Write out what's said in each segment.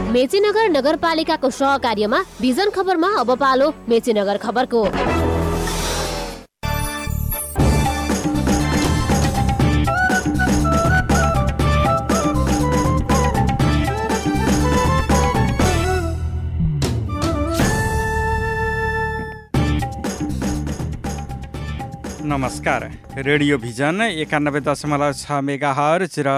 मेचीनगर नगरपालिकाको सहकार्यमा भिजन खबरमा अब पालो मेचीनगर खबरको। नमस्कार, रेडियो भिजन 91.6 मेगाहर्ज र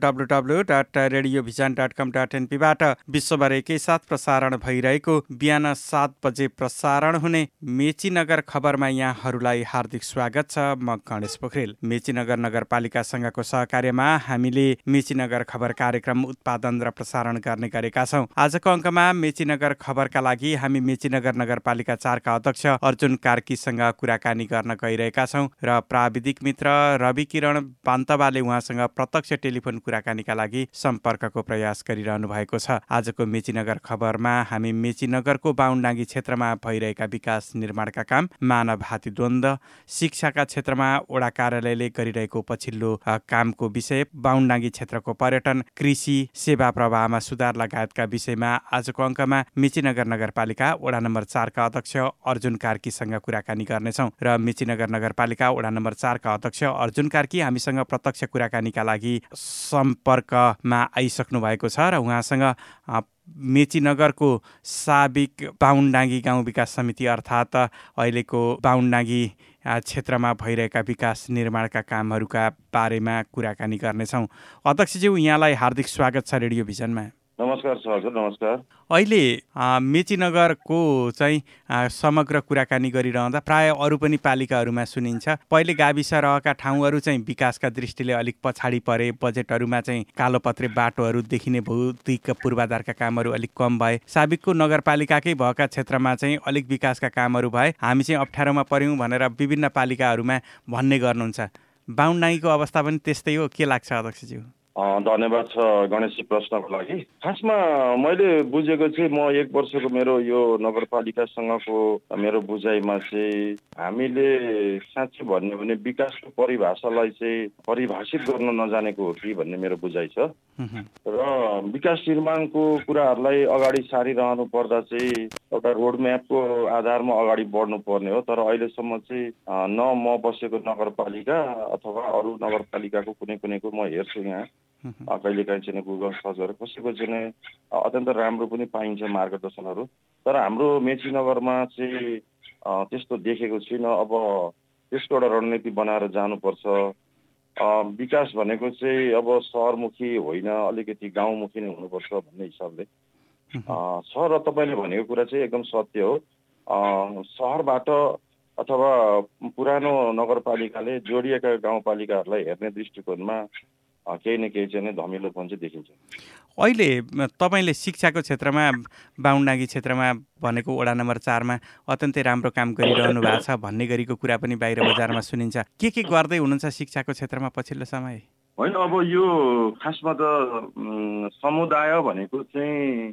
www.radiovision.com.np बाट विश्वभर एकैसाथ प्रसारण भइरहेको बिहान 7 बजे प्रसारण हुने मेचीनगर खबरमा यहाँहरूलाई हार्दिक स्वागत छ। म गणेश पोखरेल। मेचीनगर नगरपालिकासँगको सहकार्यमा हामीले मेचीनगर खबर कार्यक्रम उत्पादन र प्रसारण गर्ने गरेका छौँ। आजको अङ्कमा मेचीनगर खबरका लागि हामी मेचीनगर नगरपालिका 4 का अध्यक्ष अर्जुन कार्कीसँग कुराकानी गर्न गइरहेका छौँ र प्राविधिक मित्र रवि किरण पान्तवाले उहाँसँग प्रत्यक्ष टेलिफोन कुराकानीका लागि सम्पर्कको प्रयास गरिरहनु भएको छ। आजको मेचीनगर खबरमा हामी मेचीनगरको बाहुनडाङ्गी क्षेत्रमा भइरहेका विकास निर्माणका काम, मानव हात्ती द्वन्द्व, शिक्षाका क्षेत्रमा वडा कार्यालयले गरिरहेको पछिल्लो कामको विषय, बाहुनडाङ्गी क्षेत्रको पर्यटन, कृषि, सेवा प्रवाहमा सुधार लगायतका विषयमा आजको अङ्कमा मेचीनगर नगरपालिका वडा नम्बर 4 का अध्यक्ष अर्जुन कार्कीसँग कुराकानी गर्नेछौँ। र मेचीनगर नगरपालिका वडा नम्बर 4 का अध्यक्ष अर्जुन कार्की हामीसँग प्रत्यक्ष कुराकानीका लागि सम्पर्कमा आइसक्नु भएको छ र उहाँसँग मेचीनगरको साबिक बाहुनडाङ्गी गाउँ विकास समिति अर्थात् अहिलेको बाहुनडाङ्गी क्षेत्रमा भइरहेका विकास निर्माणका कामहरूका बारेमा कुराकानी गर्नेछौँ। अध्यक्षज्यू, यहाँलाई हार्दिक स्वागत छ रेडियो भिजनमा। नमस्कार सर, हजुर नमस्कार। अहिले मेचीनगरको चाहिँ समग्र कुराकानी गरिरहँदा प्राय अरू पनि पालिकाहरूमा सुनिन्छ पहिले गाविस रहेका ठाउँहरू चाहिँ विकासका दृष्टिले अलिक पछाडि परे, बजेटहरूमा चाहिँ कालोपत्रे बाटोहरू देखिने भौतिक पूर्वाधारका कामहरू अलिक कम भए, साबिकको नगरपालिकाकै भएका क्षेत्रमा चाहिँ अलिक विकासका कामहरू भए, हामी चाहिँ अप्ठ्यारोमा पर्यौँ भनेर विभिन्न पालिकाहरूमा भन्ने गर्नुहुन्छ। बाहुनडाङ्गीको अवस्था पनि त्यस्तै हो, के लाग्छ अध्यक्षज्यू? धन्यवाद छ गणेशजी प्रश्नको लागि। खासमा मैले बुझेको चाहिँ म 1 वर्षको मेरो यो नगरपालिकासँगको मेरो बुझाइमा चाहिँ हामीले साँच्चै भन्यो भने विकासको परिभाषालाई चाहिँ परिभाषित गर्न नजानेको हो कि भन्ने मेरो बुझाइ छ। र विकास निर्माणको कुराहरूलाई अगाडि सारिरहनु पर्दा चाहिँ एउटा रोडम्यापको आधारमा अगाडि बढ्नु पर्ने हो। तर अहिलेसम्म चाहिँ न म बसेको नगरपालिका अथवा अरू नगरपालिकाको कुनैको म हेर्छु यहाँ कहिलेकाहीँ चाहिँ गुगल सर्च गरेर कसैको चाहिँ अत्यन्त राम्रो पनि पाइन्छ मार्गदर्शनहरू। तर हाम्रो मेचीनगरमा चाहिँ त्यस्तो देखेको छुइनँ। अब त्यसको एउटा रणनीति बनाएर जानुपर्छ। विकास भनेको चाहिँ अब सहरमुखी होइन, अलिकति गाउँमुखी नै हुनुपर्छ भन्ने हिसाबले छ। र तपाईँले भनेको कुरा चाहिँ एकदम सत्य हो। सहरबाट अथवा पुरानो नगरपालिकाले जोडिएका गाउँपालिकाहरूलाई हेर्ने दृष्टिकोणमा केही न केही चाहिँ धमिलोपन चाहिँ देखिन्छ। अहिले तपाईँले शिक्षाको क्षेत्रमा बाहुनडाङ्गी क्षेत्रमा भनेको वडा नम्बर 4 मा अत्यन्तै राम्रो काम गरिरहनु भएको छ भन्ने गरीको कुरा पनि बाहिर बजारमा सुनिन्छ। के गर्दै हुनुहुन्छ शिक्षाको क्षेत्रमा पछिल्लो समय? होइन, अब यो खासमा त समुदाय भनेको चाहिँ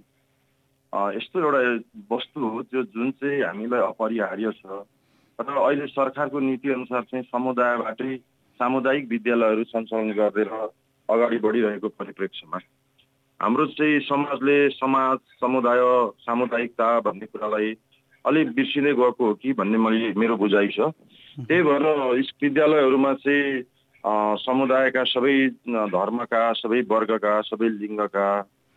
यस्तो एउटा वस्तु हो जो जुन चाहिँ हामीलाई अपरिहार्य छ। र अहिले सरकारको नीति अनुसार चाहिँ समुदायबाटै सामुदायिक विद्यालयहरू सञ्चालन गरेर अगाडि बढिरहेको परिप्रेक्ष्यमा हाम्रो चाहिँ समाजले समाज, समुदाय, सामुदायिकता भन्ने कुरालाई अलिक बिर्सिँदै गएको हो कि भन्ने मेरो बुझाइ छ। त्यही भएर विद्यालयहरूमा चाहिँ समुदायका सबै धर्मका, सबै वर्गका, सबै लिङ्गका,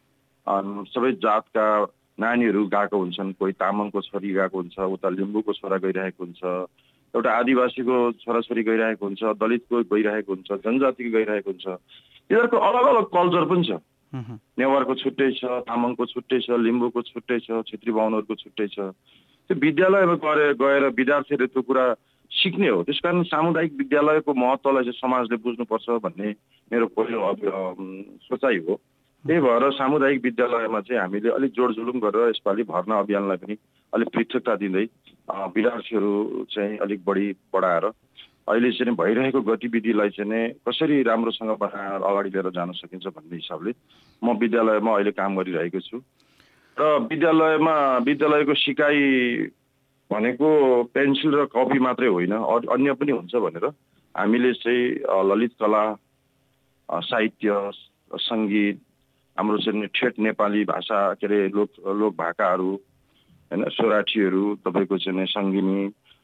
सबै जातका नानीहरू गएको हुन्छन्। कोही तामाङको छोरी गएको हुन्छ, उता लिम्बूको छोरा गइरहेको हुन्छ, एउटा आदिवासीको छोराछोरी गइरहेको हुन्छ, दलितको गइरहेको हुन्छ, जनजातिको गइरहेको हुन्छ। यिनीहरूको अलग अलग कल्चर पनि छ। नेवारको छुट्टै छ, तामाङको छुट्टै छ, लिम्बूको छुट्टै छ, छेत्री बाहुनहरूको छुट्टै छ। त्यो विद्यालयमा गएर विद्यार्थीहरूले त्यो कुरा सिक्ने हो। त्यसकारण सामुदायिक विद्यालयको महत्त्वलाई चाहिँ समाजले बुझ्नुपर्छ भन्ने मेरो पहिलो सोचाइ हो। त्यही भएर सामुदायिक विद्यालयमा चाहिँ हामीले अलिक जोडजुलुम गरेर यसपालि भर्ना अभियानलाई पनि अलिक पृथकता दिँदै विद्यार्थीहरू चाहिँ अलिक बढाएर अहिले चाहिँ भइरहेको गतिविधिलाई चाहिँ कसरी राम्रोसँग बनाएर अगाडि लिएर जान सकिन्छ भन्ने हिसाबले म विद्यालयमा अहिले काम गरिरहेको छु। र विद्यालयको सिकाइ भनेको पेन्सिल र कपी मात्रै होइन, अन्य पनि हुन्छ भनेर हामीले चाहिँ ललित कला, साहित्य, सङ्गीत, हाम्रो चाहिँ ठेट नेपाली भाषा के अरे लोक भाकाहरू होइन, सोराठीहरू, तपाईँको चाहिँ सङ्गिनी,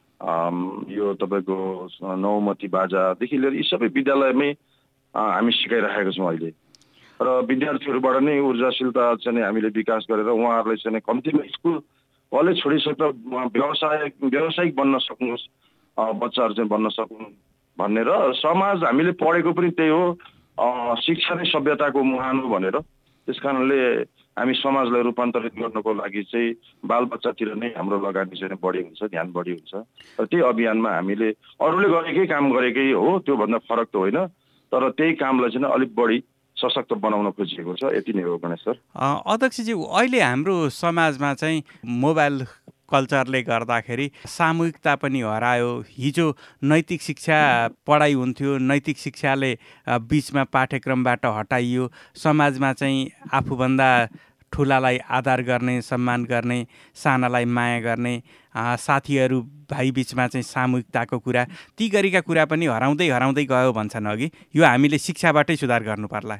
यो तपाईँको नौमती बाजादेखि लिएर यी सबै विद्यालयमै हामी सिकाइरहेका छौँ अहिले। र विद्यार्थीहरूबाट नै ऊर्जाशीलता चाहिँ हामीले विकास गरेर उहाँहरूलाई चाहिँ कम्तीमा स्कुल कलेज छोडिसकेर व्यावसायिक बन्न सक्नुहोस्, बच्चाहरू चाहिँ बन्न सक्नु भन्ने, र समाज हामीले पढेको पनि त्यही हो, शिक्षा नै सभ्यताको मुहान हो भनेर। त्यस कारणले हामी समाजलाई रूपान्तरित गर्नको लागि चाहिँ बालबच्चातिर नै हाम्रो लगानी चाहिँ बढी हुन्छ, ध्यान बढी हुन्छ। र त्यही अभियानमा हामीले अरूले गरेकै काम गरेकै हो, त्योभन्दा फरक त होइन, तर त्यही कामलाई चाहिँ अलिक बढी सशक्त बनाउन खोजिएको छ। यति नै हो गणेश सर। अध्यक्षजी, अहिले हाम्रो समाजमा चाहिँ मोबाइल कल्चरले गर्दाखेरि सामूहिकता पनि हरायो। हिजो नैतिक शिक्षा पढाइ हुन्थ्यो, नैतिक शिक्षाले बिचमा पाठ्यक्रमबाट हटाइयो। समाजमा चाहिँ आफूभन्दा ठुलालाई आदर गर्ने, सम्मान गर्ने, सानालाई माया गर्ने, साथीहरू भाइ बिचमा चाहिँ सामूहिकताको कुरा, ती गरेका कुरा पनि हराउँदै गयो भन्छन् अघि। यो हामीले शिक्षाबाटै सुधार गर्नु पर्ला।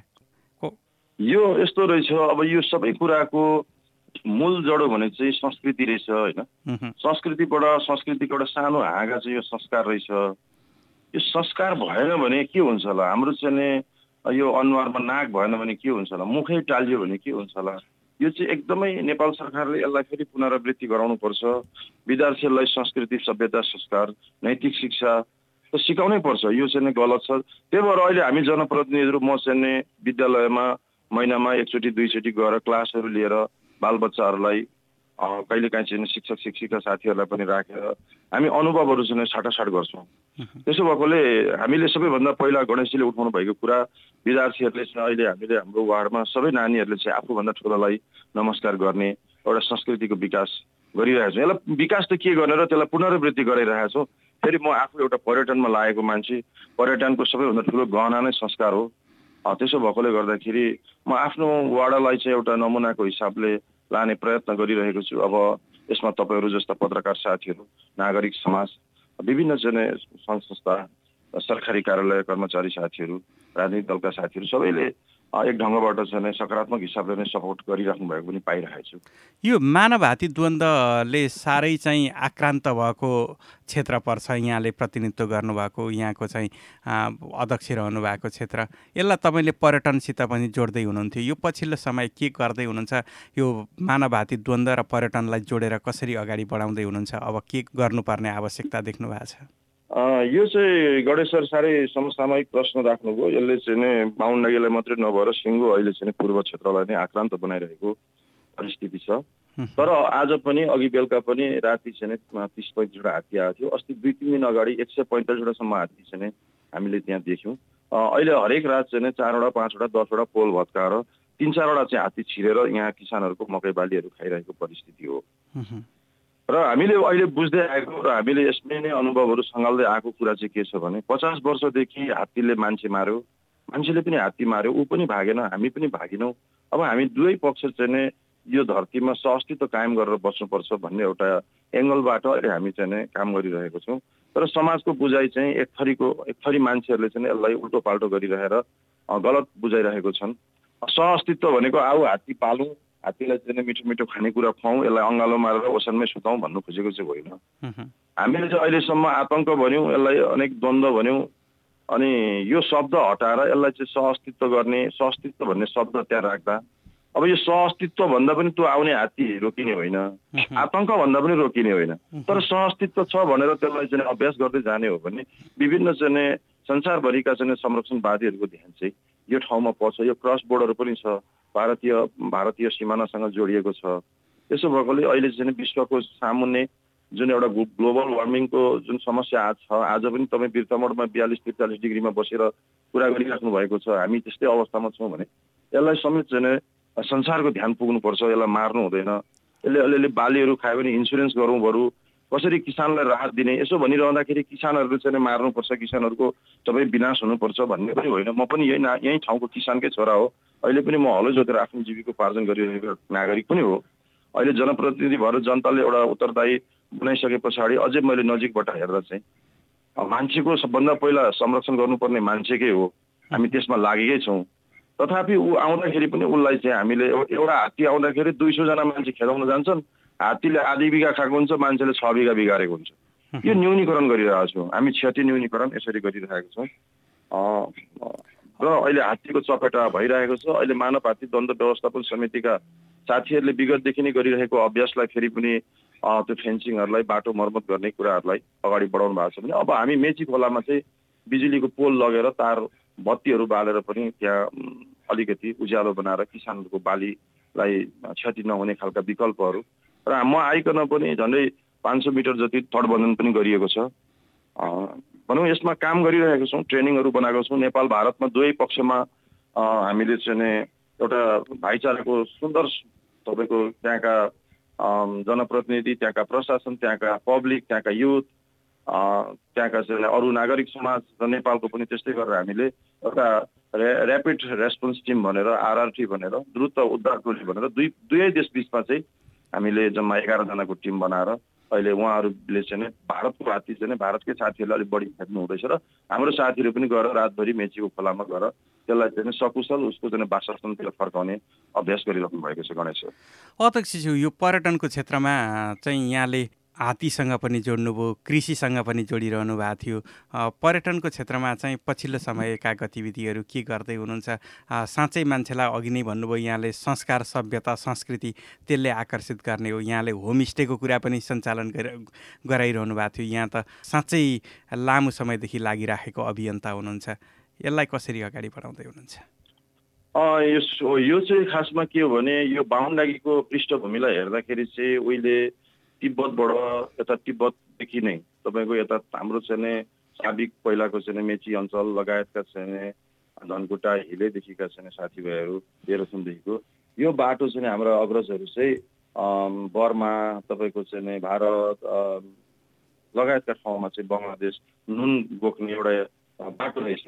यो यस्तो रहेछ, अब यो सबै कुराको मूल जडो भने चाहिँ संस्कृति रहेछ होइन। संस्कृतिको एउटा सानो हाँगा चाहिँ यो संस्कार रहेछ। यो संस्कार भएन भने के हुन्छ होला, हाम्रो चाहिँ यो अनुहारमा नाक भएन भने के हुन्छ होला, मुखै टालियो भने के हुन्छ होला। यो चाहिँ एकदमै नेपाल सरकारले यसलाई फेरि पुनरावृत्ति गराउनुपर्छ। विद्यार्थीहरूलाई संस्कृति, सभ्यता, संस्कार, नैतिक शिक्षा त सिकाउनै पर्छ। यो चाहिँ गलत छ। त्यही भएर अहिले हामी जनप्रतिनिधिहरू, म चाहिँ विद्यालयमा महिनामा एकचोटि दुईचोटि गएर क्लासहरू लिएर बालबच्चाहरूलाई कहिलेकाहीँ चाहिँ शिक्षक शिक्षिका साथीहरूलाई पनि राखेर हामी अनुभवहरू चाहिँ साटासाट गर्छौँ। त्यसो भएकोले हामीले सबैभन्दा पहिला गणेशजीले उठाउनु भएको कुरा, विद्यार्थीहरूले चाहिँ अहिले हामीले हाम्रो वार्डमा सबै नानीहरूले चाहिँ आफूभन्दा ठुलोलाई नमस्कार गर्ने एउटा संस्कृतिको विकास गरिरहेको छौँ। यसलाई विकास त के गर्ने र त्यसलाई पुनरावृत्ति गराइरहेको छौँ। फेरि म आफू एउटा पर्यटनमा लागेको मान्छे, पर्यटनको सबैभन्दा ठुलो गहना नै संस्कार हो। त्यसो भएकोले गर्दाखेरि म आफ्नो वार्डलाई चाहिँ एउटा नमुनाको हिसाबले लाने प्रयत्न गरिरहेको छु। अब यसमा तपाईँहरू जस्ता पत्रकार साथीहरू, नागरिक समाज, विभिन्न चाहिँ सङ्घ संस्था, सरकारी कार्यालय कर्मचारी साथीहरू, राजनीतिक दलका साथीहरू सबैले एक ढङ्गबाट चाहिँ सकारात्मक हिसाबले नै सपोर्ट गरिराख्नु भएको पनि पाइरहेको छु। यो मानवहाती द्वन्द्वले साह्रै चाहिँ आक्रान्त भएको क्षेत्र पर्छ। यहाँले प्रतिनिधित्व गर्नुभएको, यहाँको चाहिँ अध्यक्ष रहनु भएको क्षेत्र, यसलाई तपाईँले पर्यटनसित पनि जोड्दै हुनुहुन्थ्यो। यो पछिल्लो समय के गर्दै हुनुहुन्छ? यो मानवहाती द्वन्द्व र पर्यटनलाई जोडेर कसरी अगाडि बढाउँदै हुनुहुन्छ? अब के गर्नुपर्ने आवश्यकता देख्नु भएको छ? यो चाहिँ गणेश सर साह्रै समसामयिक प्रश्न राख्नुभयो। यसले चाहिँ बाहुन मात्रै नभएर सिङ्गो अहिले चाहिँ पूर्व क्षेत्रलाई नै आक्रान्त बनाइरहेको परिस्थिति छ। तर आज पनि, अघि बेलुका पनि राति चाहिँ 30-35वटा हात्ती आएको थियो। अस्ति 2-3 दिन अगाडि 145वटासम्म हात्ती चाहिँ हामीले त्यहाँ देख्यौँ। अहिले हरेक रात चाहिँ 4वटा, 5वटा, 10वटा पोल भत्काएर 3-4वटा चाहिँ हात्ती छिरेर यहाँ किसानहरूको मकै बालीहरू खाइरहेको परिस्थिति हो। र हामीले अहिले बुझ्दै आएको र हामीले यसमै नै अनुभवहरू सँगाल्दै आएको कुरा चाहिँ के छ भने 50 वर्षदेखि हात्तीले मान्छे मार्यो, मान्छेले पनि हात्ती मार्यो, ऊ पनि भागेन, हामी पनि भागेनौँ। अब हामी दुवै पक्ष चाहिँ यो धरतीमा सहअस्तित्व कायम गरेर बस्नुपर्छ भन्ने एउटा एङ्गलबाट अहिले हामी चाहिँ काम गरिरहेको छौँ। तर समाजको बुझाइ चाहिँ एक थरी मान्छेहरूले चाहिँ यसलाई उल्टो पाल्टो गरिरहेर गलत बुझाइरहेको छन्। सहअस्तित्व भनेको आऊ हात्ती पालौँ, हात्तीलाई चाहिँ मिठो मिठो खानेकुरा खुवाउँ, यसलाई अँगालो मारेर ओछ्यानमै सुताउँ भन्नु खोजेको चाहिँ होइन। हामीले चाहिँ अहिलेसम्म आतङ्क भन्यौँ, यसलाई अनेक द्वन्द्व भन्यौँ, अनि यो शब्द हटाएर यसलाई चाहिँ सहअस्तित्व गर्ने, सहअस्तित्व भन्ने शब्द त्यहाँ राख्दा अब यो सहअस्तित्व भन्दा पनि त्यो आउने हात्ती रोकिने होइन, आतङ्क भन्दा पनि रोकिने होइन। तर सहअस्तित्व छ भनेर त्यसलाई चाहिँ अभ्यास गर्दै जाने हो भने विभिन्न चाहिँ संसारभरिका चाहिँ संरक्षणवादीहरूको ध्यान चाहिँ यो ठाउँमा पर्छ। यो क्रस बोर्डर पनि छ, भारतीय सिमानासँग जोडिएको छ। त्यसो भएकोले अहिले चाहिँ विश्वको सामुन्ने जुन एउटा ग्लोबल वार्मिङको जुन समस्या आज छ, आज पनि तपाईँ बिर्तामोडमा 42-43 डिग्रीमा बसेर कुरा गरिराख्नु भएको छ। हामी त्यस्तै अवस्थामा छौँ भने यसलाई समेत चाहिँ संसारको ध्यान पुग्नुपर्छ। यसलाई मार्नु हुँदैन। यसले अलिअलि बालीहरू खायो भने इन्सुरेन्स गरौँ बरु, कसरी किसानलाई राहत दिने, यसो भनिरहँदाखेरि किसानहरूले चाहिँ मार्नुपर्छ, किसानहरूको सबै विनाश हुनुपर्छ भन्ने पनि होइन। म पनि यही ठाउँको किसानकै छोरा हो। अहिले पनि म हलो जोतेर आफ्नो जीविकोपार्जन गरिरहेको नागरिक पनि हो। अहिले जनप्रतिनिधि भएर जनताले एउटा उत्तरदायी बनाइसके पछाडि अझै मैले नजिकबाट हेर्दा चाहिँ मान्छेको सबभन्दा पहिला संरक्षण गर्नुपर्ने मान्छेकै हो। हामी त्यसमा लागेकै छौँ। तथापि ऊ आउँदाखेरि पनि उसलाई चाहिँ हामीले एउटा हात्ती आउँदाखेरि 200 जना मान्छे खेदाउन जान्छन्, हात्तीले आधी बिघा खाएको हुन्छ, मान्छेले 6 बिघा बिगारेको हुन्छ। यो न्यूनीकरण गरिरहेको छौँ हामी, क्षति न्यूनीकरण यसरी गरिरहेको छौँ। र अहिले हात्तीको चपेटा भइरहेको छ। अहिले मानव हात्ती द्वन्द्व व्यवस्थापन समितिका साथीहरूले विगतदेखि नै गरिरहेको अभ्यासलाई फेरि पनि त्यो फेन्सिङहरूलाई, बाटो मर्मत गर्ने कुराहरूलाई अगाडि बढाउनु भएको छ भने अब हामी मेची खोलामा चाहिँ बिजुलीको पोल लगेर तार बत्तीहरू बालेर पनि त्यहाँ अलिकति उज्यालो बनाएर किसानहरूको बालीलाई क्षति नहुने खालका विकल्पहरू, र म आइकन पनि झन्डै 500 मिटर जति तटबन्धन पनि गरिएको छ। भनौँ यसमा काम गरिरहेको छौँ, ट्रेनिङहरू बनाएको छौँ। नेपाल भारतमा दुवै पक्षमा हामीले चाहिँ एउटा भाइचाराको सुन्दर तपाईँको त्यहाँका जनप्रतिनिधि, त्यहाँका प्रशासन, त्यहाँका पब्लिक, त्यहाँका युथ, त्यहाँका चाहिँ अरू नागरिक समाज र नेपालको पनि त्यस्तै गरेर हामीले एउटा ऱ्यापिड रेस्पोन्स टिम भनेर, RRT भनेर, द्रुत उद्धार टोली भनेर दुवै देश बिचमा चाहिँ हामीले जम्मा 11 जनाको टिम बनाएर अहिले उहाँहरूले चाहिँ भारतको हात्ती चाहिँ भारतकै साथीहरूले अलिक बढी खेद्नु हुँदैछ र हाम्रो साथीहरू पनि गएर रातभरि मेचीको खोलामा गएर त्यसलाई चाहिँ सकुशल उसको चाहिँ वासस्थानतिर फर्काउने अभ्यास गरिराख्नु भएको छ। गणेश अध्यक्षज्यू, यो पर्यटनको क्षेत्रमा चाहिँ यहाँले हात्तीसँग पनि जोड्नुभयो, कृषिसँग पनि जोडिरहनु भएको थियो। पर्यटनको क्षेत्रमा चाहिँ पछिल्लो समयका गतिविधिहरू के गर्दै हुनुहुन्छ? साँच्चै मान्छेलाई अघि नै भन्नुभयो यहाँले संस्कार, सभ्यता, संस्कृति त्यसले आकर्षित गर्ने हो। यहाँले होमस्टेको कुरा पनि सञ्चालन गराइरहनु भएको थियो। यहाँ त साँच्चै लामो समयदेखि लागिराखेको अभियन्ता हुनुहुन्छ। यसलाई कसरी अगाडि बढाउँदै हुनुहुन्छ? यो चाहिँ खासमा के हो भने यो बाहुनडाँगीको पृष्ठभूमिलाई हेर्दाखेरि चाहिँ उहिले तिब्बतबाट यता तिब्बतदेखि नै तपाईँको यता हाम्रो चाहिँ साबिक पहिलाको चाहिँ मेची अञ्चल लगायतका चाहिँ धनकुटा हिलेदेखिका चाहिँ साथीभाइहरू, तेह्रथुमदेखिको यो बाटो चाहिँ हाम्रो अग्रजहरू चाहिँ बर्मा, तपाईँको चाहिँ भारत लगायतका ठाउँमा चाहिँ बङ्गलादेश नुन बोक्ने एउटा बाटो रहेछ।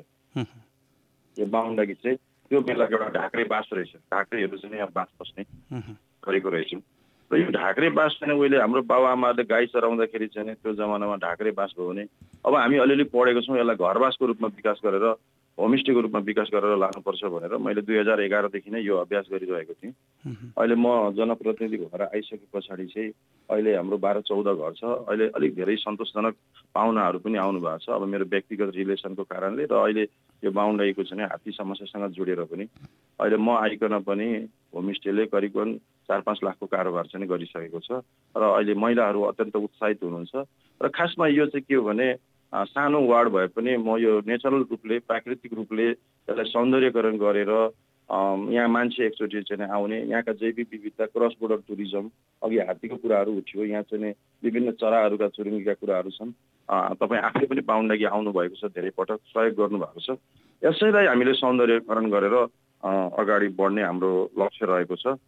यो बाहुनडाँगी चाहिँ त्यो बेलाको एउटा ढाक्रे बास रहेछ। ढाक्रेहरू चाहिँ यहाँ बास बस्ने गरेको रहेछौँ। र यो ढाक्रे बास चाहिँ उहिले हाम्रो बाबुआमाहरूले गाई चराउँदाखेरि चाहिँ त्यो जमानामा ढाक्रे बास भयो भने अब हामी अलिअलि पढेको छौँ, यसलाई घरबासको रूपमा विकास गरेर, होमस्टेको रूपमा विकास गरेर लानुपर्छ भनेर मैले 2011देखि नै यो अभ्यास गरिरहेको थिएँ। अहिले म जनप्रतिनिधि भएर आइसके पछाडि चाहिँ अहिले हाम्रो 12-14 घर छ। अहिले अलिक धेरै सन्तोषजनक पाहुनाहरू पनि आउनु भएको छ। अब मेरो व्यक्तिगत रिलेसनको कारणले र अहिले यो बाहुनडाँगीको चाहिँ हात्ती समस्यासँग जोडेर पनि अहिले म आइकन पनि होमस्टेले करिबन 4-5 लाखको कारोबार चाहिँ गरिसकेको छ र अहिले महिलाहरू अत्यन्त उत्साहित हुनुहुन्छ। र खासमा यो चाहिँ के हो भने सानो वार्ड भए पनि म यो नेचरल रूपले, प्राकृतिक रूपले यसलाई सौन्दर्यकरण गरेर यहाँ मान्छे एकचोटि चाहिँ आउने, यहाँका जैविक विविधता, क्रस बोर्डर टुरिज्म, अघि हात्तीको कुराहरू उठ्यो, यहाँ चाहिँ विभिन्न चराहरूका चुरुङ्गीका कुराहरू छन्। तपाईँ आफै पनि बाहुनडाँगी आउनुभएको छ, धेरै पटक सहयोग गर्नुभएको छ। यसैलाई हामीले सौन्दर्यकरण गरेर अगाडि बढ्ने हाम्रो लक्ष्य रहेको छ।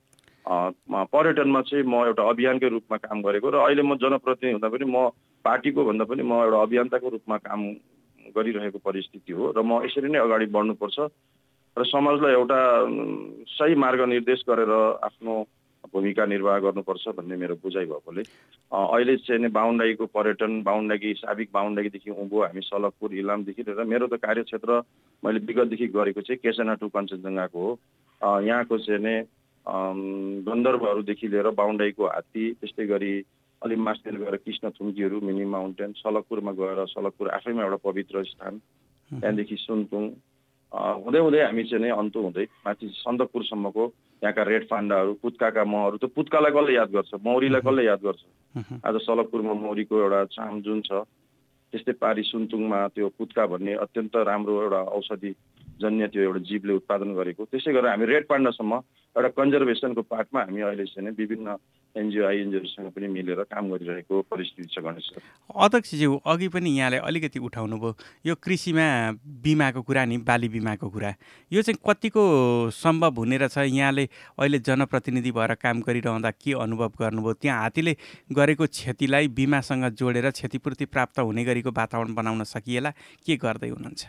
पर्यटनमा चाहिँ म एउटा अभियानकै रूपमा काम गरेको र अहिले म जनप्रतिनिधि हुँदा पनि म पार्टीको भन्दा पनि म एउटा अभियन्ताको रूपमा काम गरिरहेको परिस्थिति हो र म यसरी नै अगाडि बढ्नुपर्छ र समाजलाई एउटा सही मार्ग निर्देश गरेर आफ्नो भूमिका निर्वाह गर्नुपर्छ भन्ने मेरो बुझाइ भएकोले अहिले चाहिँ बाहुनडाँगीको पर्यटन, बाहुनडाँगी, साबिक बाहुनडाँगीदेखि उँभो हामी सलकपुर, इलामदेखि लिएर मेरो त कार्यक्षेत्र मैले विगतदेखि गरेको चाहिँ केसना टु कञ्चनजङ्घाको हो। यहाँको चाहिँ गन्धर्वहरूदेखि लिएर बाहुनडाँगीको हात्ती, त्यस्तै गरी अलिक मास्तिर गएर कृष्ण थुम्कीहरू, मिनी माउन्टेन, सलकपुरमा गएर सलकपुर आफैमा एउटा पवित्र स्थान, त्यहाँदेखि सुनतुङ हुँदै हुँदै हामी चाहिँ अन्तु हुँदै माथि सन्दकपुरसम्मको यहाँका रेड पाण्डाहरू, पुत्काका महहरू। त्यो पुत्कालाई कसले याद गर्छ, मौरीलाई कसले याद गर्छ? आज सलकपुरमा मौरीको एउटा चाम जुन छ, त्यस्तै पारी सुनतुङमा त्यो पुत्का भन्ने अत्यन्त राम्रो एउटा औषधि जन्य त्यो एउटा जीवले उत्पादन गरेको। त्यसै गरेर हामी रेड पाण्डासम्म एउटा कन्जर्भेसनको पार्टमा हामी अहिले चाहिँ विभिन्न एनजिओ आइएनजिओसँग पनि मिलेर काम गरिरहेको परिस्थिति छ। गणेश अध्यक्षज्यू, अघि पनि यहाँले अलिकति उठाउनुभयो यो कृषिमा बिमाको कुरा नि, बाली बिमाको कुरा, यो चाहिँ कतिको सम्भव हुने रहेछ? यहाँले अहिले जनप्रतिनिधि भएर काम गरिरहँदा के अनुभव गर्नुभयो? त्यहाँ हात्तीले गरेको क्षतिलाई बिमासँग जोडेर क्षतिपूर्ति प्राप्त हुने गरीको वातावरण बनाउन सकिएला? के गर्दै हुनुहुन्छ?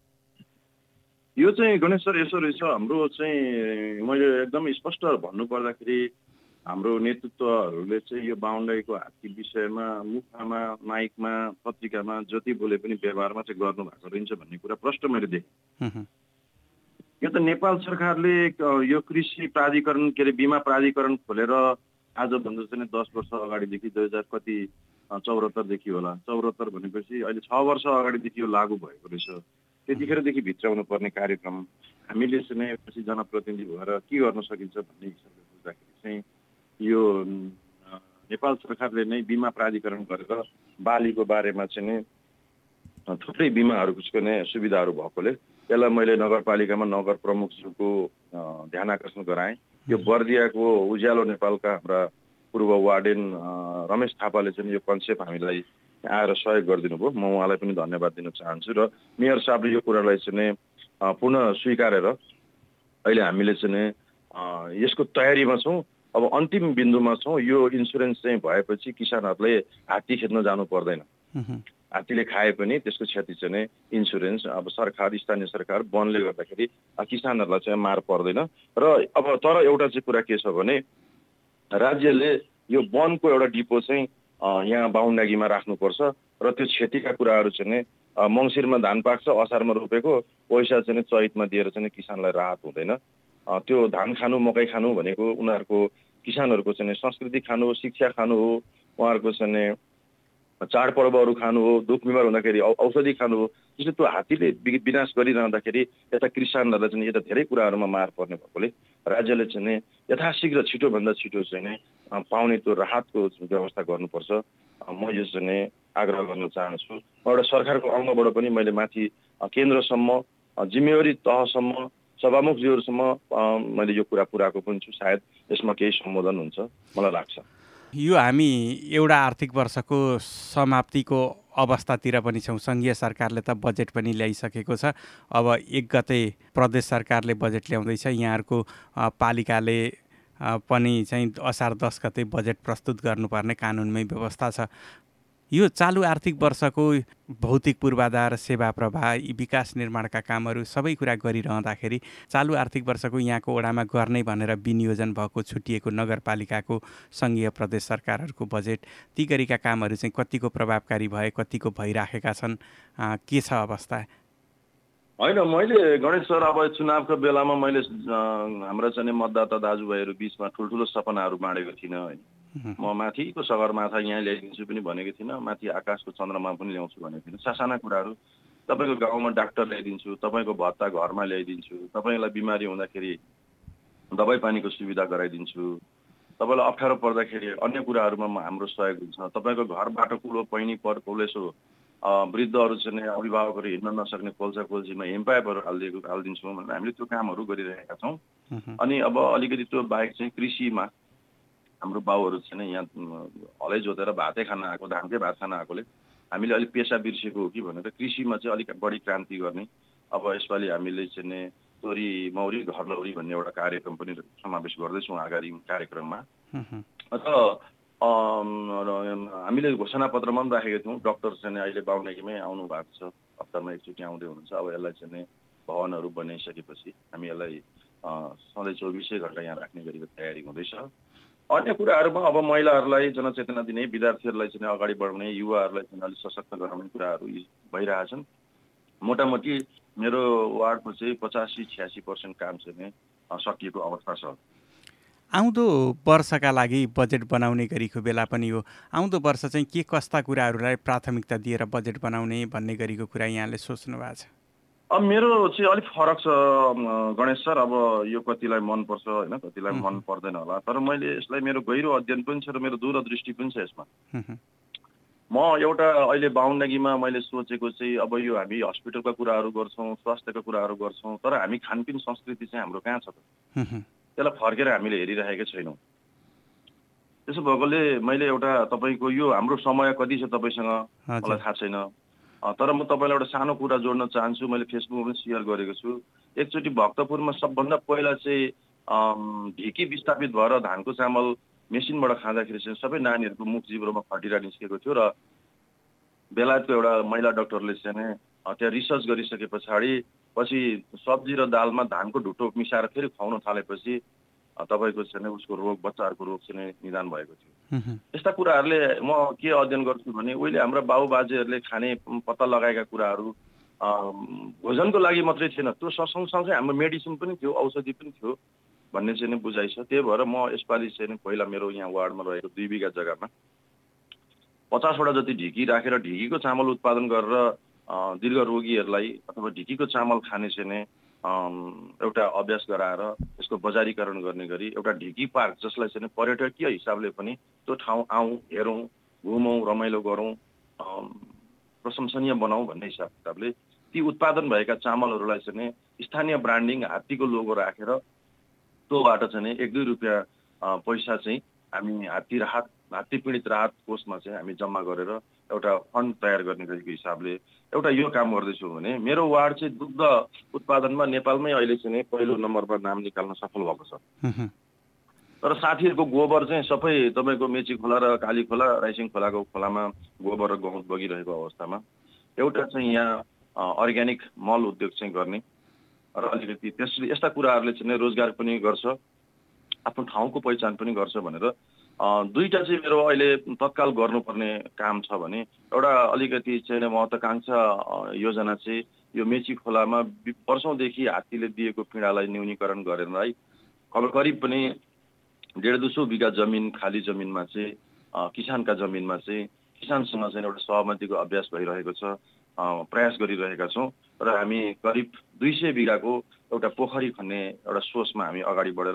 यो चाहिँ गणेश सर यसो रहेछ, हाम्रो चाहिँ मैले एकदम स्पष्ट भन्नुपर्दाखेरि हाम्रो नेतृत्वहरूले चाहिँ यो बाहुनडाँगीको हात्ती विषयमा मुखमा, माइकमा, पत्रिकामा जति बोले पनि व्यवहारमा चाहिँ गर्नु भएको रहन्छ भन्ने कुरा प्रष्ट मैले देखेँ। यो त नेपाल सरकारले यो कृषि प्राधिकरण के अरे बिमा प्राधिकरण खोलेर आजभन्दा चाहिँ 10 वर्ष अगाडिदेखि 2074देखि होला 74 भनेपछि अहिले 6 वर्ष अगाडिदेखि यो लागू भएको रहेछ। त्यतिखेरदेखि भित्राउनु पर्ने कार्यक्रम हामीले चाहिँ पछि जनप्रतिनिधि भएर के गर्न सकिन्छ भन्ने हिसाबले बुझ्दाखेरि चाहिँ यो नेपाल सरकारले नै बिमा प्राधिकरण गरेर बालीको बारेमा चाहिँ थुप्रै बिमाहरूको नै सुविधाहरू भएकोले त्यसलाई मैले नगरपालिकामा नगर प्रमुखज्यूको ध्यान आकर्षण गराएँ। यो बर्दियाको उज्यालो नेपालका हाम्रा पूर्व वार्डेन रमेश थापाले चाहिँ यो कन्सेप्ट हामीलाई आएर सहयोग गरिदिनु भयो। म उहाँलाई पनि धन्यवाद दिन चाहन्छु र मेयर साहबले यो कुरालाई चाहिँ पुनः स्वीकारेर अहिले हामीले चाहिँ यसको तयारीमा छौँ। अब अन्तिम बिन्दुमा छौँ। यो इन्सुरेन्स चाहिँ भएपछि किसानहरूले हात्ती खेद्न जानु पर्दैन। हात्तीले खाए पनि त्यसको क्षति चाहिँ इन्सुरेन्स अब सरकार स्थानीय सरकार वनले गर्दाखेरि किसानहरूलाई चाहिँ मार पर्दैन। र अब तर एउटा चाहिँ कुरा के छ भने राज्यले यो वनको एउटा डिपो चाहिँ यहाँ बाहुनडाँगीमा राख्नुपर्छ र त्यो क्षतिका कुराहरू चाहिँ मङ्सिरमा धान पाक्छ, असारमा रोपेको पैसा चाहिँ चैतमा दिएर चाहिँ किसानलाई राहत हुँदैन। त्यो धान खानु मकै खानु भनेको उनीहरूको किसानहरूको चाहिँ संस्कृति खानु हो, शिक्षा खानु हो, उहाँहरूको चाहिँ चाडपर्वहरू खानु हो, दुख बिमार हुँदाखेरि औषधि खानु हो। त्यसले त्यो हात्तीले विनाश गरिरहँदाखेरि यता किसानहरूलाई चाहिँ यता धेरै कुराहरूमा मार पर्ने भएकोले राज्यले चाहिँ यथाशीघ्र छिटोभन्दा छिटो चाहिँ पाउने त्यो राहतको व्यवस्था गर्नुपर्छ। म यो चाहिँ आग्रह गर्न चाहन्छु। एउटा सरकारको अङ्गबाट पनि मैले माथि केन्द्रसम्म जिम्मेवारी तहसम्म सभामुखज्यूहरूसम्म मैले यो कुरा पुऱ्याएको पनि छु। सायद यसमा केही सम्बोधन हुन्छ मलाई लाग्छ। यो हामी एउटा आर्थिक वर्षको समाप्तिको अवस्थातिर पनि छौँ। सङ्घीय सरकारले त बजेट पनि ल्याइसकेको छ। अब 1 गते प्रदेश सरकारले बजेट ल्याउँदैछ। यहाँहरूको पालिकाले पनि चाहिँ असार 10 गते बजेट प्रस्तुत गर्नुपर्ने कानुनमै व्यवस्था छ। यो चालु आर्थिक वर्षको भौतिक पूर्वाधार, सेवा प्रवाह, विकास निर्माणका कामहरू सबै कुरा गरिरहँदाखेरि चालु आर्थिक वर्षको यहाँको वडामा गर्ने भनेर विनियोजन भएको छुटिएको नगरपालिकाको सङ्घीय प्रदेश सरकारहरूको बजेट ती गरेका कामहरू चाहिँ कतिको प्रभावकारी भए, कतिको भइराखेका छन्, के छ अवस्था? होइन, मैले गणेश सर अब चुनावको बेलामा मैले हाम्रा चाहिँ मतदाता दाजुभाइहरू बिचमा ठुल्ठुलो सपनाहरू बाँडेको थिइनँ होइन। म माथिको सगरमाथा यहाँ ल्याइदिन्छु पनि भनेको थिइनँ, माथि आकाशको चन्द्रमा पनि ल्याउँछु भनेको थिइनँ। सासाना कुराहरू तपाईँको गाउँमा डाक्टर ल्याइदिन्छु, तपाईँको भत्ता घरमा ल्याइदिन्छु, तपाईँलाई बिमारी हुँदाखेरि दबाई पानीको सुविधा गराइदिन्छु, तपाईँलाई अप्ठ्यारो पर्दाखेरि अन्य कुराहरूमा हाम्रो सहयोग हुन्छ, तपाईँको घर बाटो कुलो पैनी कोलेसो वृद्धहरू चाहिँ अभिभावकहरू हिँड्न नसक्ने कोल्सा कोल्सीमा हेम्पाइपहरू हालिदिन्छौँ भनेर हामीले त्यो कामहरू गरिरहेका छौँ। अनि अब अलिकति त्यो बाहेक चाहिँ कृषिमा हाम्रो बाउहरू चाहिँ यहाँ हलै जोतेर भातै खान आएको, धानकै भात खान आएकोले हामीले अलिक पेसा बिर्सेको हो कि भनेर कृषिमा चाहिँ अलिक बढी क्रान्ति गर्ने अब यसपालि हामीले चाहिँ तोरी मौरी घर लौरी भन्ने एउटा कार्यक्रम पनि समावेश गर्दैछौँ आगामी कार्यक्रममा। र हामीले घोषणापत्रमा पनि राखेका थियौँ। डाक्टर चाहिँ अहिले बाहुनडाँगीमै आउनु भएको छ, हप्तामा एकचोटि आउँदै हुनुहुन्छ। अब यसलाई चाहिँ भवनहरू बनाइसकेपछि हामी यसलाई सधैँ 24 घन्टा यहाँ राख्ने गरेको तयारी हुँदैछ। अन्य कुराहरूमा अब महिलाहरूलाई जनचेतना दिने, विद्यार्थीहरूलाई चाहिँ अगाडि बढाउने, युवाहरूलाई चाहिँ अलिक सशक्त गराउने कुराहरू भइरहेछन्। मोटामोटी मेरो वार्डको चाहिँ 85-86% काम चाहिँ सकिएको अवस्था छ। आउँदो वर्षका लागि बजेट बनाउने गरेको बेला पनि हो, आउँदो वर्ष चाहिँ के कस्ता कुराहरूलाई प्राथमिकता दिएर बजेट बनाउने भन्ने गरेको कुरा यहाँले सोच्नु भएको छ? अब मेरो चाहिँ अलिक फरक छ गणेश सर। अब यो कतिलाई मनपर्छ होइन, कतिलाई मन पर्दैन होला, तर मैले यसलाई मेरो गहिरो अध्ययन पनि छ र मेरो दूरदृष्टि पनि छ यसमा। म एउटा अहिले बाहुनडाँगीमा मैले सोचेको चाहिँ अब यो हामी हस्पिटलका कुराहरू गर्छौँ, स्वास्थ्यका कुराहरू गर्छौँ, तर हामी खानपिन संस्कृति चाहिँ हाम्रो कहाँ छ त? त्यसलाई फर्केर हामीले हेरिरहेकै छैनौँ। त्यसो भएकोले मैले एउटा तपाईँको यो हाम्रो समय कति छ तपाईँसँग मलाई थाहा छैन, तर म तपाईँलाई एउटा सानो कुरा जोड्न चाहन्छु। मैले फेसबुकमा पनि सेयर गरेको छु। एकचोटि भक्तपुरमा सबभन्दा पहिला चाहिँ ढिकी विस्थापित भएर धानको चामल मेसिनबाट खाँदाखेरि चाहिँ सबै नानीहरूको मुख जिब्रोमा खटिरा निस्केको थियो र बेलायतको एउटा महिला डाक्टरले चाहिँ त्यहाँ रिसर्च गरिसके पछाडि पछि सब्जी र दालमा धानको ढुट्टो मिसाएर फेरि खुवाउन थालेपछि तपाईँको चाहिँ उसको रोग, बच्चाहरूको रोग चाहिँ निदान भएको थियो। यस्ता कुराहरूले म के अध्ययन गर्छु भने उहिले हाम्रा बाबु बाजेहरूले खाने पत्ता लगाएका कुराहरू भोजनको लागि मात्रै थिएन, त्यो सँगसँगै हाम्रो मेडिसिन पनि थियो, औषधि पनि थियो भन्ने चाहिँ बुझाइ छ। त्यही भएर म यसपालि चाहिँ पहिला मेरो यहाँ वार्डमा रहेको 2 बिघा जग्गामा 50 वटा जति ढिकी राखेर ढिकीको चामल उत्पादन गरेर दीर्घ रोगीहरूलाई अथवा ढिकीको चामल खाने चाहिँ एउटा अभ्यास गराएर यसको बजारीकरण गर्ने गरी एउटा ढिकी पार्क जसलाई चाहिँ पर्यटकीय हिसाबले पनि त्यो ठाउँ आउँ, हेरौँ, घुमौँ, रमाइलो गरौँ, प्रशंसनीय बनाऊ भन्ने हिसाब किताबले ती उत्पादन भएका चामलहरूलाई चाहिँ स्थानीय ब्रान्डिङ हात्तीको लोगो राखेर त्योबाट चाहिँ 1-2 रुपियाँ पैसा चाहिँ हामी हात्ती पीडित राहत कोषमा चाहिँ हामी जम्मा गरेर एउटा फन्ड तयार गर्ने गरेको हिसाबले एउटा यो काम गर्दैछु भने मेरो वार्ड चाहिँ दुग्ध उत्पादनमा नेपालमै अहिले चाहिँ पहिलो नम्बरमा नाम निकाल्न सफल भएको छ। तर साथीहरूको गोबर चाहिँ सबै तपाईँको मेची खोला र काली खोला, राइसिङ खोलाको खोलामा गोबर र गहुँ बगिरहेको अवस्थामा एउटा चाहिँ यहाँ अर्ग्यानिक मल उद्योग चाहिँ गर्ने र अलिकति त्यसले यस्ता कुराहरूले चाहिँ रोजगार पनि गर्छ, आफ्नो ठाउँको पहिचान पनि गर्छ भनेर दुईटा चाहिँ मेरो अहिले तत्काल गर्नुपर्ने काम छ भने एउटा अलिकति चाहिँ महत्त्वाकांक्षा योजना चाहिँ यो मेची खोलामा वर्षौँदेखि हात्तीले दिएको पीडालाई न्यूनीकरण गरेरलाई करिब पनि 150 बिघा जमिन खाली जमिनमा चाहिँ किसानका जमिनमा चाहिँ किसानसँग चाहिँ एउटा सहमतिको अभ्यास भइरहेको छ, प्रयास गरिरहेका छौँ र हामी करिब 200 बिघाको एउटा पोखरी खन्ने एउटा सोचमा हामी अगाडि बढेर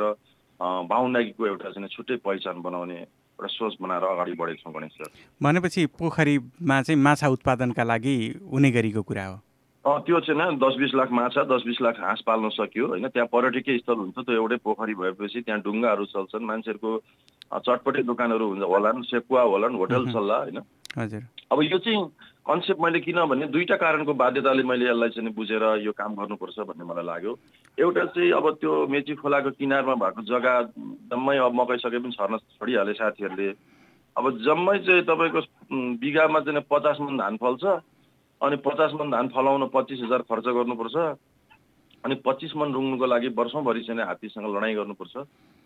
बाहुन एउटा चाहिँ छुट्टै पहिचान बनाउने एउटा सोच बनाएर अगाडि बढेको छौँ गणेश सर। भनेपछि पोखरीमा चाहिँ माछा उत्पादनका लागि हुने गरेको कुरा हो? त्यो चाहिँ 10-20 लाख माछा, 10-20 लाख हाँस पाल्न सक्यो होइन। त्यहाँ पर्यटकीय स्थल हुन्छ, त्यो एउटै पोखरी भएपछि त्यहाँ ढुङ्गाहरू चल्छन्, मान्छेहरूको चटपटे दोकानहरू हुन्छ होलान्, सेकुवा होलान्, होटल चल्ला होइन। हजुर। अब यो चाहिँ कन्सेप्ट मैले किनभने दुईटा कारणको बाध्यताले मैले यसलाई चाहिँ बुझेर यो काम गर्नुपर्छ भन्ने मलाई लाग्यो। एउटा चाहिँ अब त्यो मेची खोलाको किनारमा भएको जग्गा जम्मै अब मकै सके पनि छर्न छोडिहाले साथीहरूले। अब जम्मै चाहिँ तपाईँको बिघामा चाहिँ 50 मन धान फल्छ अनि 50 मन धान फलाउन 25,000 खर्च गर्नुपर्छ अनि 25 मन रुङ्नुको लागि वर्षौँभरि चाहिँ हात्तीसँग लडाइँ गर्नुपर्छ।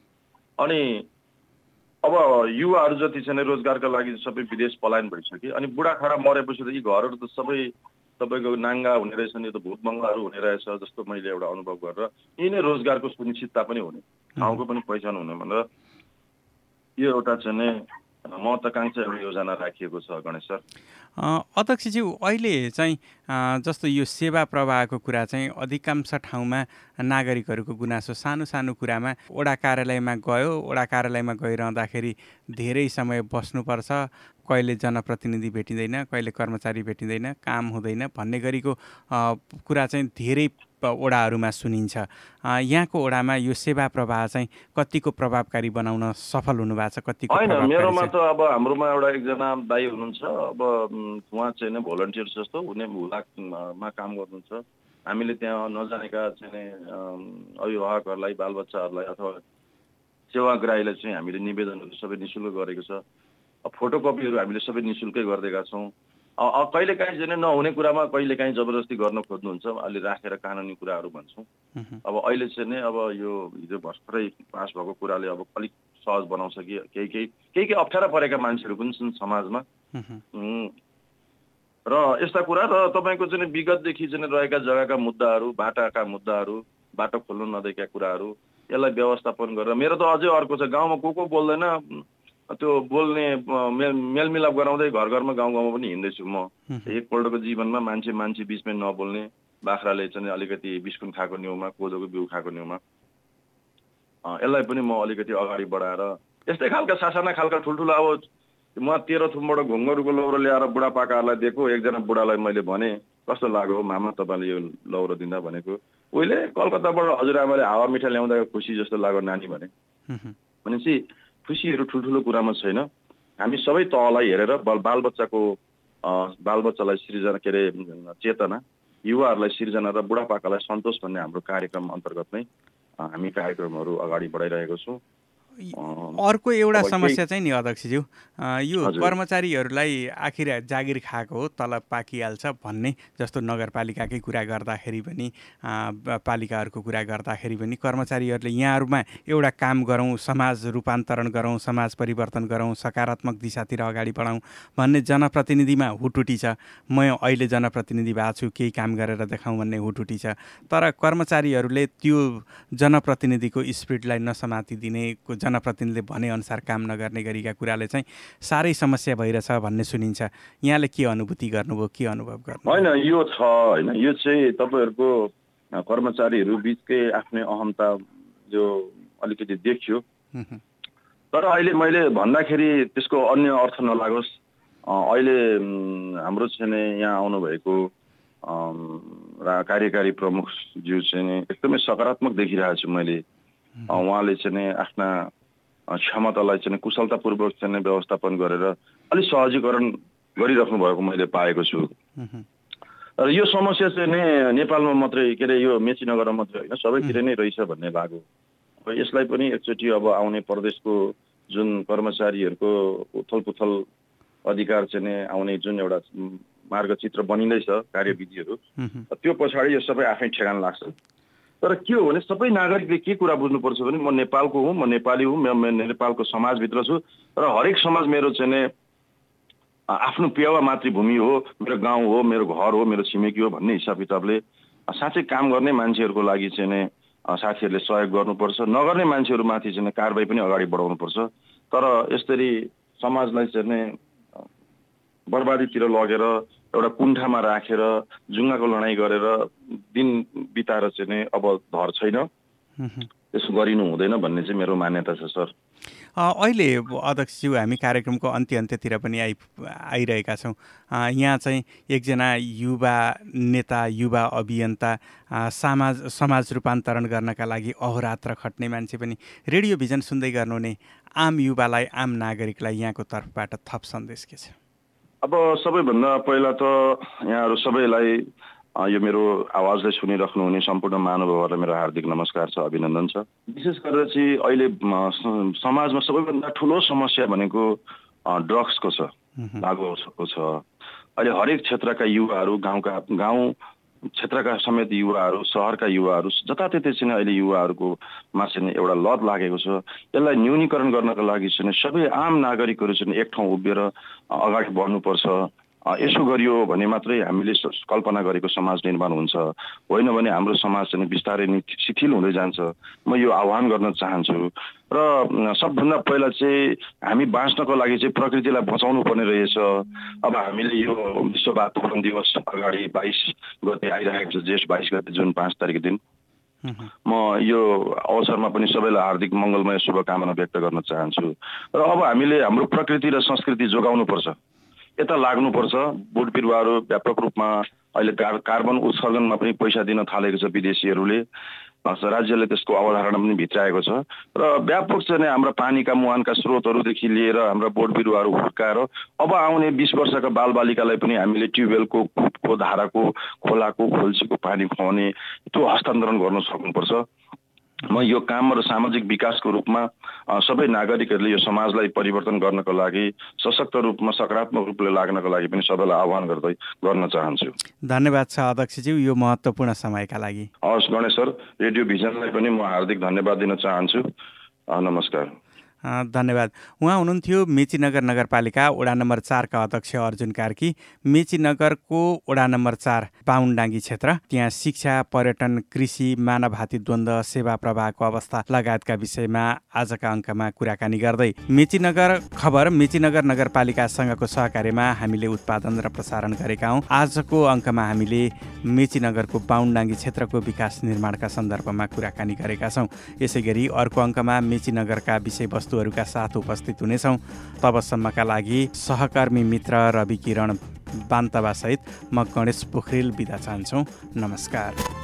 अनि अब युवाहरू जति चाहिँ रोजगारका लागि सबै विदेश पलायन भइसक्यो अनि बुढाखाडा मरेपछि त यी घरहरू त सबै तपाईँको नाङ्गा हुने रहेछन्, यो त भूत बङ्गलाहरू हुने रहेछ जस्तो मैले एउटा अनुभव गरेर यही नै रोजगारको सुनिश्चितता पनि हुने, ठाउँको पनि पहिचान हुने भनेर यो एउटा चाहिँ महत्त्वाकांक्षा एउटा योजना राखिएको छ गणेश सर। अध्यक्षज्यू, अहिले चाहिँ जस्तो यो सेवा प्रवाहको कुरा चाहिँ अधिकांश ठाउँमा नागरिकहरूको गुनासो सानो सानो कुरामा वडा कार्यालयमा गयो, वडा कार्यालयमा गइरहँदाखेरि धेरै समय बस्नुपर्छ, कहिले जनप्रतिनिधि भेटिँदैन, कहिले कर्मचारी भेटिँदैन, काम हुँदैन भन्ने गरीको कुरा चाहिँ धेरै वडाहरूमा सुनिन्छ। यहाँको वडामा यो सेवा प्रवाह चाहिँ कतिको प्रभावकारी बनाउन सफल हुनुभएको छ, कतिको होइन? मेरोमा त अब हाम्रोमा एउटा एकजना दाइ हुनुहुन्छ, अब उहाँ चाहिँ भोलन्टियर जस्तो हुने हुलाकमा काम गर्नुहुन्छ। हामीले त्यहाँ नजानेका चाहिँ अभिभावकहरूलाई, बालबच्चाहरूलाई अथवा सेवाग्राहीलाई चाहिँ हामीले निवेदनहरू सबै निःशुल्क गरेको छ। फोटोकपीहरू हामीले सबै निःशुल्कै गरिदिएका छौँ। कहिलेकाहीँ चाहिँ नहुने कुरामा कहिलेकाहीँ जबरजस्ती गर्न खोज्नुहुन्छ, अहिले राखेर कानुनी कुराहरू भन्छौँ। अब अहिले चाहिँ अब यो हिजो भर्खरै पास भएको कुराले अब अलिक सहज बनाउँछ कि केही अप्ठ्यारा परेका मान्छेहरू पनि छन् समाजमा र यस्ता कुरा र तपाईँको चाहिँ विगतदेखि चाहिँ रहेका जग्गाका मुद्दाहरू, बाटाका मुद्दाहरू, बाटो खोल्नु नदिएका कुराहरू यसलाई व्यवस्थापन गरेर मेरो त अझै अर्को छ, गाउँमा को बोल्दैन त्यो बोल्ने मेलमिलाप गराउँदै घर घरमा गाउँ गाउँमा पनि हिँड्दैछु म। एकपल्टको जीवनमा मान्छे बिचमै नबोल्ने, बाख्राले चाहिँ अलिकति बिस्कुन खाएको न्युमा, कोदोको बिउ खाएको न्युमा यसलाई पनि म अलिकति अगाडि बढाएर यस्तै खालका सासाना खालका ठुल्ठुलो अब म 13 थुमबाट घुङ्गरुको लौरो ल्याएर बुढापाकाहरूलाई दिएको। एकजना बुढालाई मैले भने कस्तो लाग्यो मामा तपाईँले यो लौरो दिँदा भनेको, उहिले कलकत्ताबाट हजुरआमाले हावा मिठा ल्याउँदा खुसी जस्तो लाग्यो नानी भनेपछि खुसीहरू ठुल्ठुलो कुरामा छैन। हामी सबै तहलाई हेरेर बालबच्चालाई सृजना के अरे चेतना, युवाहरूलाई सृजना र बुढापाकालाई सन्तोष भन्ने हाम्रो कार्यक्रम अन्तर्गत नै हामी कार्यक्रमहरू अगाडि बढाइरहेको छौँ। अर्को एउटा समस्या चाहिँ नि अध्यक्षज्यू, यो कर्मचारीहरूलाई आखिर जागिर खाएको हो, तलब पाकिहाल्छ भन्ने, जस्तो नगरपालिकाकै कुरा गर्दाखेरि पनि पालिकाहरूको कुरा गर्दाखेरि पनि कर्मचारीहरूले यहाँहरूमा एउटा काम गरौँ, समाज रूपान्तरण गरौँ, समाज परिवर्तन गरौँ, सकारात्मक दिशातिर अगाडि बढाउँ भन्ने जनप्रतिनिधिमा हुटुटी छ। म अहिले जनप्रतिनिधि भएको छु, केही काम गरेर देखाउँ भन्ने हुटुटी छ। तर कर्मचारीहरूले त्यो जनप्रतिनिधिको स्पिरिटलाई नसमातिदिने, जनप्रतिनिधिले भनेअनुसार काम नगर्ने गरेका कुराले चाहिँ साह्रै समस्या भइरहेछ भन्ने सुनिन्छ। यहाँले के अनुभूति गर्नुभयो, के अनुभव गर्नु? होइन, यो छ होइन, यो चाहिँ तपाईँहरूको कर्मचारीहरू बिचकै आफ्नै अहमता जो अलिकति देखियो। तर अहिले मैले भन्दाखेरि त्यसको अन्य अर्थ नलागोस्। अहिले हाम्रो चाहिँ यहाँ आउनुभएको कार्यकारी प्रमुखज्यू चाहिँ एकदमै सकारात्मक देखिरहेको छु मैले। उहाँले चाहिँ आफ्ना क्षमतालाई चाहिँ कुशलतापूर्वक चाहिँ व्यवस्थापन गरेर अलिक सहजीकरण गरिराख्नु भएको मैले पाएको छु। र यो समस्या चाहिँ नेपालमा मात्रै, के अरे यो मेचीनगरमा मात्रै होइन, सबैतिर नै रहेछ भन्ने लाग्यो। यसलाई पनि एकचोटि अब आउने प्रदेशको जुन कर्मचारीहरूको उथलपुथल अधिकार चाहिँ आउने जुन एउटा मार्गचित्र बनिँदैछ, कार्यविधिहरू, त्यो पछाडि यो सबै आफै ठेगान लाग्छ। तर के हो भने सबै नागरिकले के कुरा बुझ्नुपर्छ भने म नेपालको हुँ, म नेपाली हुँ, म नेपालको समाजभित्र छु र हरेक समाज मेरो चाहिँ आफ्नो पेवा मातृभूमि हो, मेरो गाउँ हो, मेरो घर हो, मेरो छिमेकी हो भन्ने हिसाब किताबले साँच्चै काम गर्ने मान्छेहरूको लागि चाहिँ साथीहरूले सहयोग गर्नुपर्छ। नगर्ने मान्छेहरूमाथि चाहिँ कारबाही पनि अगाडि बढाउनुपर्छ। तर यसरी समाजलाई चाहिँ बर्बादीतिर लगेर एउटा कुण्ठामा राखेर जुङ्गाको लडाइँ गरेर दिन बिताएर चाहिँ अब धर छैन, त्यसो गरिनु हुँदैन भन्ने चाहिँ मेरो मान्यता छ सर। अहिले अध्यक्षज्यू हामी कार्यक्रमको अन्त्यतिर पनि आइरहेका छौँ। यहाँ चाहिँ एकजना युवा नेता, युवा अभियन्ता, समाज रूपान्तरण गर्नका लागि अहोरात्र खट्ने मान्छे पनि रेडियो भिजन सुन्दै गर्नुहुने आम युवालाई, आम नागरिकलाई यहाँको तर्फबाट थप सन्देश के छ? अब सबैभन्दा पहिला त यहाँहरू सबैलाई, यो मेरो आवाजलाई सुनिराख्नुहुने सम्पूर्ण महानुभावहरूलाई मेरो हार्दिक नमस्कार छ, अभिनन्दन छ। विशेष गरेर चाहिँ अहिले समाजमा सबैभन्दा ठुलो समस्या भनेको ड्रग्सको छ, लागुको छ। अहिले हरेक क्षेत्रका युवाहरू, गाउँ क्षेत्रका समेत युवाहरू, सहरका युवाहरू, जताततै चाहिँ अहिले युवाहरूको मा चाहिँ एउटा लत लागेको छ। यसलाई न्यूनीकरण गर्नका लागि चाहिँ सबै आम नागरिकहरू चाहिँ एक ठाउँ उभिएर अगाडि बढ्नुपर्छ। यसो गरियो भने मात्रै हामीले कल्पना गरेको समाज निर्माण हुन्छ, होइन भने हाम्रो समाज चाहिँ बिस्तारै शिथिल हुँदै जान्छ। म यो आह्वान गर्न चाहन्छु। र सबभन्दा पहिला चाहिँ हामी बाँच्नको लागि चाहिँ प्रकृतिलाई बचाउनु पर्ने रहेछ। अब हामीले यो विश्व वातावरण दिवस अगाडि 22 गते आइरहेको छ, जेठ 22 गते, जुन 5 तारिक दिन। म यो अवसरमा पनि सबैलाई हार्दिक मङ्गलमय शुभकामना व्यक्त गर्न चाहन्छु। र अब हामीले हाम्रो प्रकृति र संस्कृति जोगाउनुपर्छ, यता लाग्नुपर्छ। बोट बिरुवाहरू व्यापक रूपमा अहिले कार्बन उत्सर्जनमा पनि पैसा दिन थालेको छ विदेशीहरूले। राज्यले त्यसको अवधारणा पनि भित्राएको छ। र व्यापक चाहिँ हाम्रा पानीका मुहानका स्रोतहरूदेखि लिएर हाम्रा बोट बिरुवाहरू हुर्काएर अब आउने 20 वर्षका बालबालिकालाई पनि हामीले ट्युबवेलको, कुपको, धाराको, खोलाको, खोल्सीको पानी खुवाउने त्यो हस्तान्तरण गर्न सक्नुपर्छ। म यो काम र सामाजिक विकासको रूपमा सबै नागरिकहरूले यो समाजलाई परिवर्तन गर्नको लागि सशक्त रूपमा, सकारात्मक रूपले लाग्नको लागि पनि सबैलाई आह्वान गर्न चाहन्छु। धन्यवाद छ अध्यक्षज्यू यो महत्त्वपूर्ण समयका लागि। हवस् गणेश सर, रेडियो भिजनलाई पनि म हार्दिक धन्यवाद दिन चाहन्छु। नमस्कार। धन्यवाद। उहाँ हुनुहुन्थ्यो मेचीनगर नगरपालिका वडा नम्बर 4 का अध्यक्ष अर्जुन कार्की। मेचीनगरको वडा नम्बर 4 बाहुनडाङ्गी क्षेत्र, त्यहाँ शिक्षा, पर्यटन, कृषि, मानवहाती द्वन्द्व, सेवा प्रवाहको अवस्था लगायतका विषयमा आजका अङ्कमा कुराकानी गर्दै मेचीनगर खबर मेचीनगर नगरपालिकासँगको सहकार्यमा हामीले उत्पादन र प्रसारण गरेका हौँ। आजको अङ्कमा हामीले मेचीनगरको बाहुनडाङ्गी क्षेत्रको विकास निर्माणका सन्दर्भमा कुराकानी गरेका छौँ। यसै गरी अर्को अङ्कमा मेचीनगरका विषयवस्तुहरूका साथ उपस्थित हुनेछौँ। तबसम्मका लागि सहकर्मी मित्र रवि किरण बान्तवासहित म गणेश पोखरेल बिदा चाहन्छौँ। नमस्कार।